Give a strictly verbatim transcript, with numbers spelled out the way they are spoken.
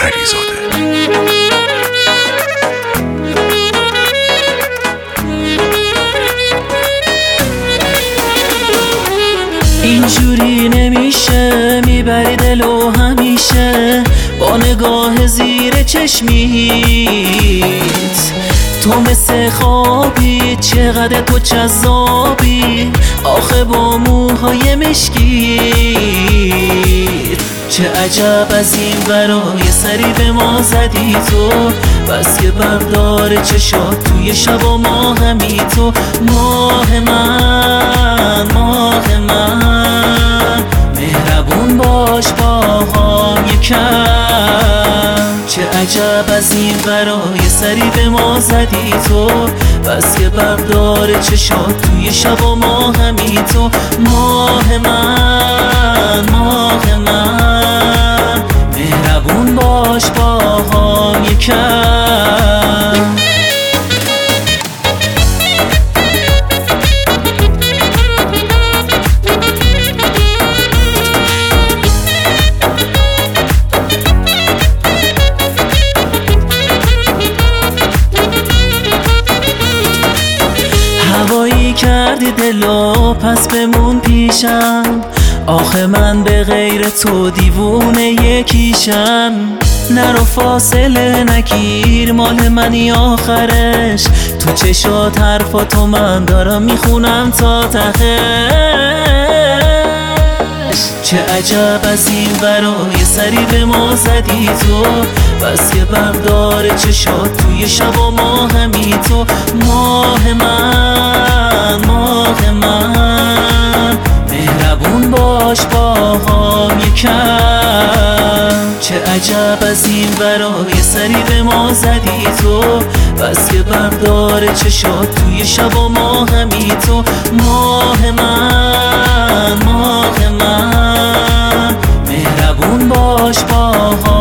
علیزاده. اینجوری نمیشه، میبری دلو همیشه با نگاه زیر چشمیت. تو مثل خوابی، چقدر تو جذابی، آخه با موهای مشکیت. چه عجب از این برای سری به ما زدی تو، بس که بردار چشات توی شب و ماهمی تو. ماه من، ماه من، مهربون باش باهام یکم. چه عجب از این برای سری به ما زدی تو، بس که بردار چشات توی شب و ماهمی تو. ماه من، ماه من، مهربون باش باهام یکم. هوایی کردی دلو پس بمون پیشم، آخه من به غیر تو دیوونه یکیشم. نرو فاصله نگیر، مال منی آخرش، تو چشات حرفاتو من دارم میخونم تا تهش. چه عجب از این برای سری به ما زدی تو، بس که بردار چشات توی شب و ماهمی تو. ماه من، ماه من، مهربون باش باهام یکم. چه عجب از این برای سری به ما زدی تو، بس که بردار چشات توی شب و ماهمی تو. ماه من، ماه من، مهربون باش باهام